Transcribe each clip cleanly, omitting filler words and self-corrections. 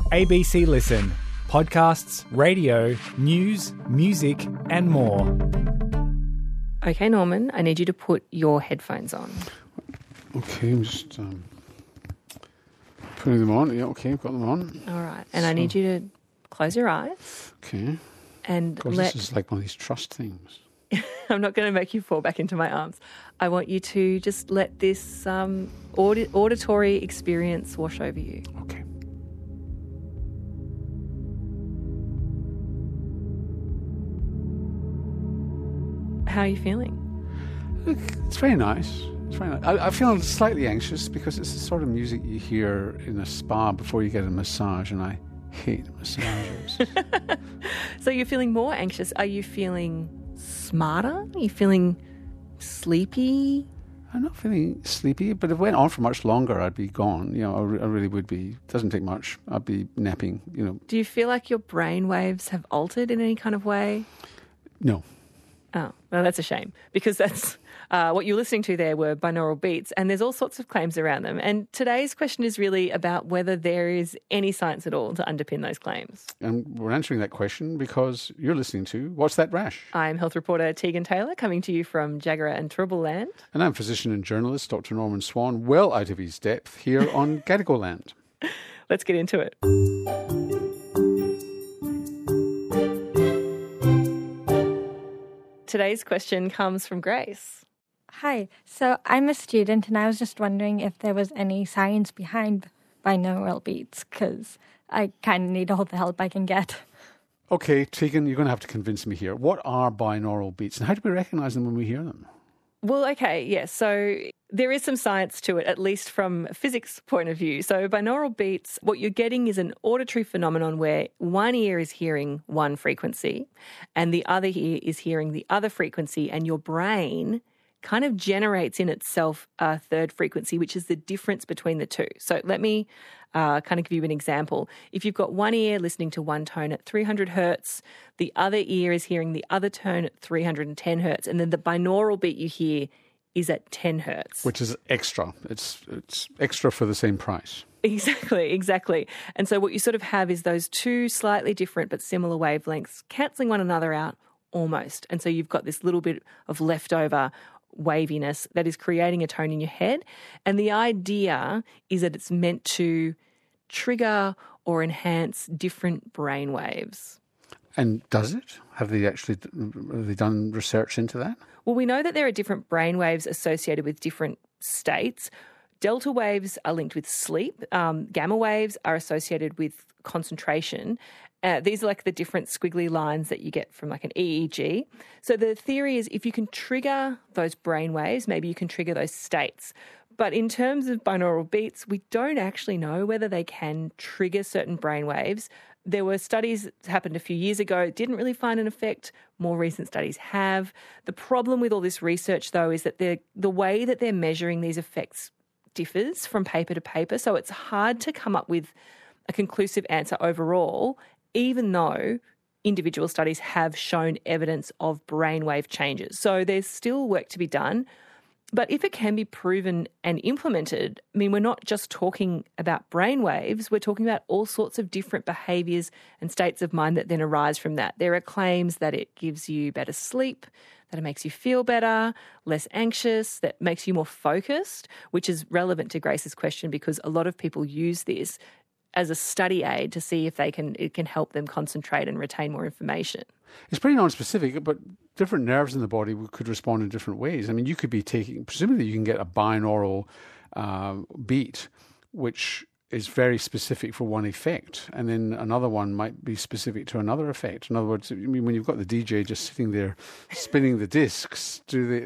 ABC Listen. Podcasts, radio, news, music and more. Okay, Norman, I need you to put your headphones on. Okay, I'm just putting them on. Yeah, okay, I've got them on. All right. And I need you to close your eyes. Okay. And God, this is like one of these trust things. I'm not going to make you fall back into my arms. I want you to just let this auditory experience wash over you. Okay. How are you feeling? Look, it's very nice. It's very nice. I feel slightly anxious because it's the sort of music you hear in a spa before you get a massage, and I hate massages. So you're feeling more anxious. Are you feeling smarter? Are you feeling sleepy? I'm not feeling sleepy, but if it went on for much longer, I'd be gone. You know, I really would be. It doesn't take much. I'd be napping, you know. Do you feel like your brain waves have altered in any kind of way? No. Oh, well, that's a shame because that's what you're listening to there were binaural beats, and there's all sorts of claims around them. And today's question is really about whether there is any science at all to underpin those claims. And we're answering that question because you're listening to What's That Rash? I'm health reporter Tegan Taylor, coming to you from Jagera and Turrbal Land. And I'm physician and journalist Dr. Norman Swan, well out of his depth here on Gadigal Land. Let's get into it. Today's question comes from Grace. Hi. So I'm a student and I was just wondering if there was any science behind binaural beats because I kind of need all the help I can get. Okay, Tegan, you're going to have to convince me here. What are binaural beats and how do we recognise them when we hear them? Well, okay, yes. So there is some science to it, at least from a physics point of view. So binaural beats, what you're getting is an auditory phenomenon where one ear is hearing one frequency and the other ear is hearing the other frequency, and your brain kind of generates in itself a third frequency, which is the difference between the two. So let me kind of give you an example. If you've got one ear listening to one tone at 300 hertz, the other ear is hearing the other tone at 310 hertz, and then the binaural beat you hear is at 10 hertz. Which is extra. It's extra for the same price. Exactly. And so what you sort of have is those two slightly different but similar wavelengths cancelling one another out almost. And so you've got this little bit of leftover waviness that is creating a tone in your head. And the idea is that it's meant to trigger or enhance different brain waves. And does it? Have they done research into that? Well, we know that there are different brain waves associated with different states. Delta waves are linked with sleep. Gamma waves are associated with concentration. These are like the different squiggly lines that you get from like an EEG. So the theory is if you can trigger those brain waves, maybe you can trigger those states. But in terms of binaural beats, we don't actually know whether they can trigger certain brain waves. There were studies that happened a few years ago, didn't really find an effect. More recent studies have. The problem with all this research, though, is that the way that they're measuring these effects differs from paper to paper. So it's hard to come up with a conclusive answer overall, even though individual studies have shown evidence of brainwave changes. So there's still work to be done. But if it can be proven and implemented, I mean, we're not just talking about brainwaves, we're talking about all sorts of different behaviours and states of mind that then arise from that. There are claims that it gives you better sleep, that it makes you feel better, less anxious, that makes you more focused, which is relevant to Grace's question because a lot of people use this as a study aid to see if it can help them concentrate and retain more information. It's pretty non-specific, but different nerves in the body could respond in different ways. I mean, you could be presumably you can get a binaural beat, which is very specific for one effect, and then another one might be specific to another effect. In other words, I mean, when you've got the DJ just sitting there spinning the discs,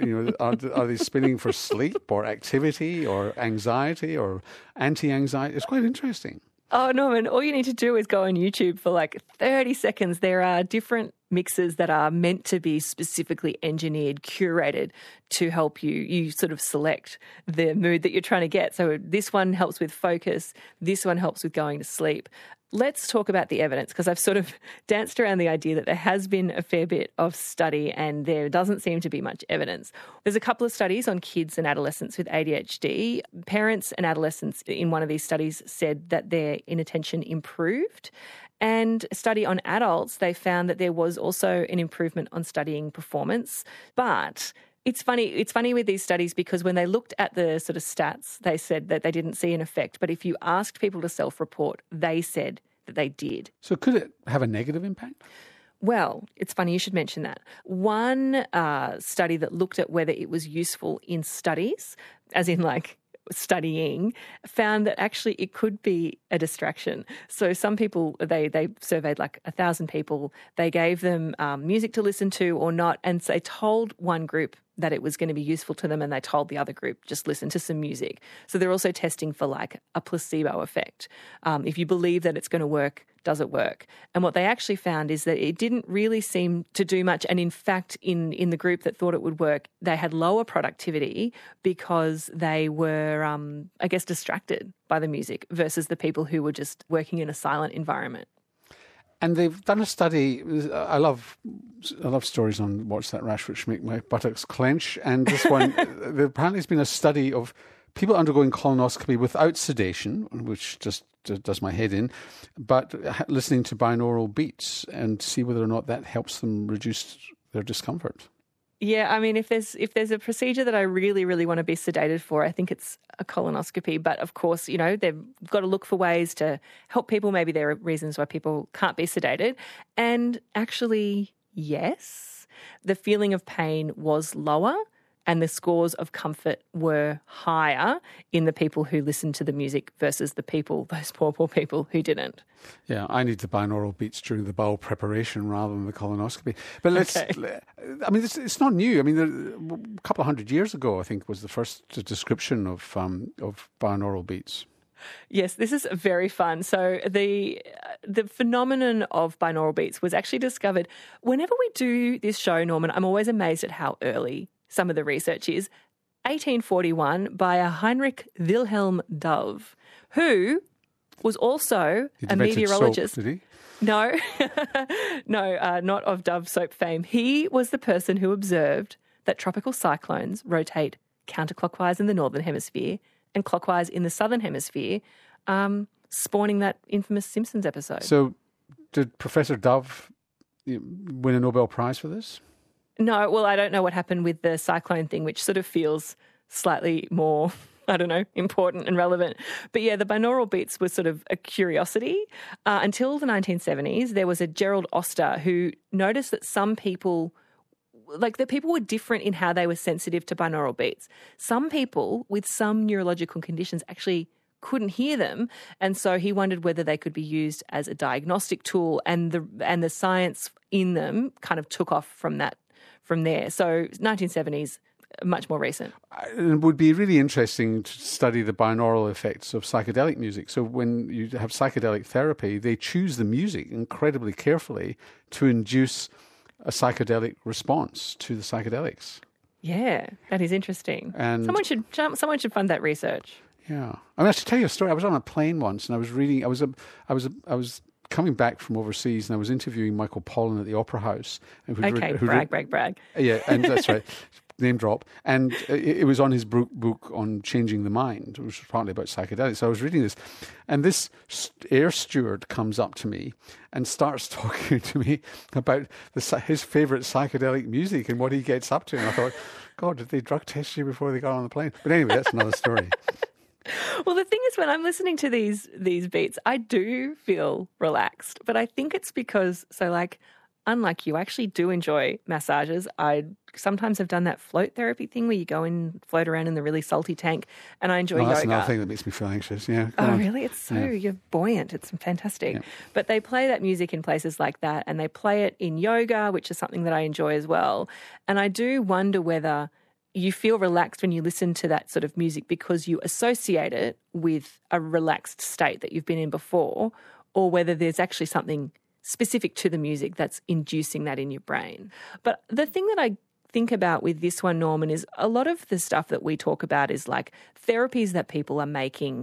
are they spinning for sleep or activity or anxiety or anti-anxiety? It's quite interesting. Oh, Norman, all you need to do is go on YouTube for like 30 seconds. There are different mixes that are meant to be specifically engineered, curated to help you sort of select the mood that you're trying to get. So this one helps with focus. This one helps with going to sleep. Let's talk about the evidence, because I've sort of danced around the idea that there has been a fair bit of study and there doesn't seem to be much evidence. There's a couple of studies on kids and adolescents with ADHD. Parents and adolescents in one of these studies said that their inattention improved. And a study on adults, they found that there was also an improvement on studying performance. But it's funny with these studies, because when they looked at the sort of stats, they said that they didn't see an effect. But if you asked people to self-report, they said that they did. So could it have a negative impact? Well, it's funny you should mention that. One study that looked at whether it was useful in studies, as in like studying, found that actually it could be a distraction. So some people, they surveyed like 1,000 people. They gave them music to listen to or not, and so they told one group that it was going to be useful to them, and they told the other group just listen to some music. So they're also testing for like a placebo effect. If you believe that it's going to work, does it work? And what they actually found is that it didn't really seem to do much. And in fact, in the group that thought it would work, they had lower productivity because they were, I guess, distracted by the music versus the people who were just working in a silent environment. And they've done a study. I love stories on What's That Rash Which Make My Buttocks Clench. And this one, apparently has been a study of people undergoing colonoscopy without sedation, which just does my head in, but listening to binaural beats and see whether or not that helps them reduce their discomfort. Yeah, I mean, if there's a procedure that I really, really want to be sedated for, I think it's a colonoscopy. But of course, you know, they've got to look for ways to help people. Maybe there are reasons why people can't be sedated. And actually, yes, the feeling of pain was lower and the scores of comfort were higher in the people who listened to the music versus the people, those poor people who didn't. Yeah, I need the binaural beats during the bowel preparation rather than the colonoscopy. But I mean, it's not new. I mean, a couple of 100 years ago, I think, was the first description of binaural beats. Yes, this is very fun. So the phenomenon of binaural beats was actually discovered. Whenever we do this show, Norman, I'm always amazed at how early some of the research is. 1841 by a Heinrich Wilhelm Dove, who was also a meteorologist. Soap, did he? No, not of Dove soap fame. He was the person who observed that tropical cyclones rotate counterclockwise in the northern hemisphere and clockwise in the southern hemisphere, spawning that infamous Simpsons episode. So did Professor Dove win a Nobel Prize for this? No, well, I don't know what happened with the cyclone thing, which sort of feels slightly more, I don't know, important and relevant. But yeah, the binaural beats were sort of a curiosity. Until the 1970s, there was a Gerald Oster who noticed that some people, like the people were different in how they were sensitive to binaural beats. Some people with some neurological conditions actually couldn't hear them, and so he wondered whether they could be used as a diagnostic tool, and the science in them kind of took off from there. So 1970s, much more recent. It would be really interesting to study the binaural effects of psychedelic music. So when you have psychedelic therapy, they choose the music incredibly carefully to induce a psychedelic response to the psychedelics. Yeah, that is interesting. And someone should fund that research. Yeah, I mean, I should tell you a story. I was on a plane once, and I was reading. I was coming back from overseas, and I was interviewing Michael Pollan at the Opera House. Okay, brag. Yeah, and that's right. Name drop. And it was on his book on changing the mind, which was partly about psychedelics. So I was reading this, and this air steward comes up to me and starts talking to me about his favourite psychedelic music and what he gets up to. And I thought, God, did they drug test you before they got on the plane? But anyway, that's another story. Well, the thing is, when I'm listening to these beats, I do feel relaxed. But I think it's because, unlike you, I actually do enjoy massages. I sometimes have done that float therapy thing where you go and float around in the really salty tank, and I enjoy yoga. That's another thing that makes me feel anxious, yeah. Oh, really? It's so, you're buoyant. It's fantastic. Yeah. But they play that music in places like that, and they play it in yoga, which is something that I enjoy as well. And I do wonder whether you feel relaxed when you listen to that sort of music because you associate it with a relaxed state that you've been in before, or whether there's actually something specific to the music that's inducing that in your brain. But the thing that I think about with this one, Norman, is a lot of the stuff that we talk about is like therapies that people are making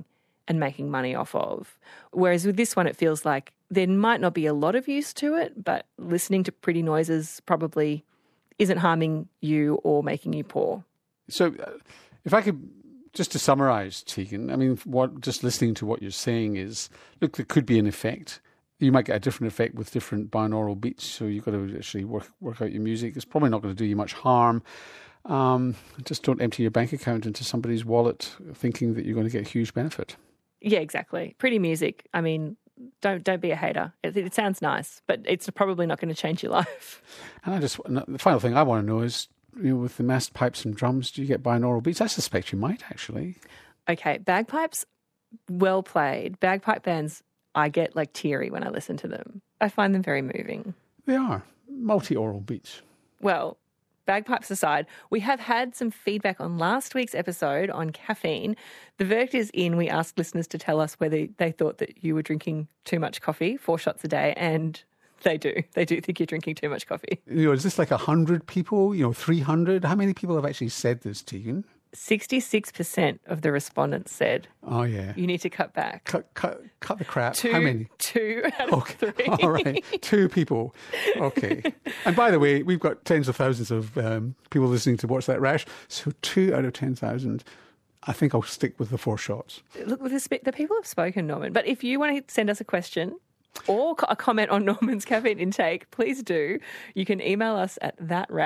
and making money off of. Whereas with this one, it feels like there might not be a lot of use to it, but listening to pretty noises probably isn't harming you or making you poor. So if I could, just to summarise, Tegan, I mean, just listening to what you're saying is, look, there could be an effect. You might get a different effect with different binaural beats, so you've got to actually work out your music. It's probably not going to do you much harm. Just don't empty your bank account into somebody's wallet thinking that you're going to get a huge benefit. Yeah, exactly. Pretty music. I mean, don't be a hater. It sounds nice, but it's probably not going to change your life. And the final thing I want to know is, with the massed pipes and drums, do you get binaural beats? I suspect you might, actually. Okay, bagpipes, well played. Bagpipe bands, I get like teary when I listen to them. I find them very moving. They are multi-aural beats. Well, bagpipes aside, we have had some feedback on last week's episode on caffeine. The verdict is in. We asked listeners to tell us whether they thought that you were drinking too much coffee, 4 shots a day, and they do. They do think you're drinking too much coffee. Is this like 100 people, 300? How many people have actually said this, Tegan? 66% of the respondents said, "Oh yeah, you need to cut back. Cut the crap." How many? 2 out of 3. All right, 2 people. Okay. And by the way, we've got tens of thousands of people listening to What's That Rash. So 2 out of 10,000. I think I'll stick with the 4 shots. Look, the people have spoken, Norman. But if you want to send us a question or a comment on Norman's caffeine intake, please do. You can email us at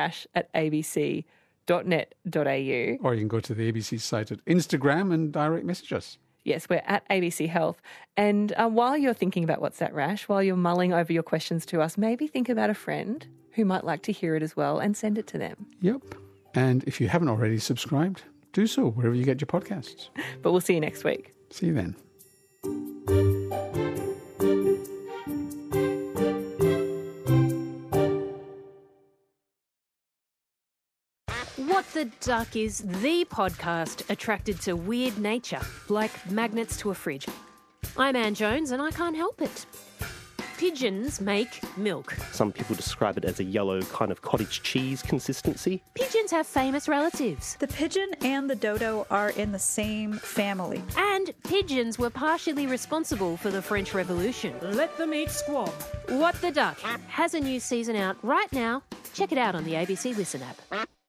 thatrash@abc.net.au. Or you can go to the ABC site at Instagram and direct message us. Yes, we're at ABC Health. And while you're thinking about What's That Rash, while you're mulling over your questions to us, maybe think about a friend who might like to hear it as well and send it to them. Yep. And if you haven't already subscribed, do so wherever you get your podcasts. But we'll see you next week. See you then. What the Duck is the podcast attracted to weird nature, like magnets to a fridge. I'm Anne Jones and I can't help it. Pigeons make milk. Some people describe it as a yellow kind of cottage cheese consistency. Pigeons have famous relatives. The pigeon and the dodo are in the same family. And pigeons were partially responsible for the French Revolution. Let them eat squab. What the Duck has a new season out right now. Check it out on the ABC Listen app.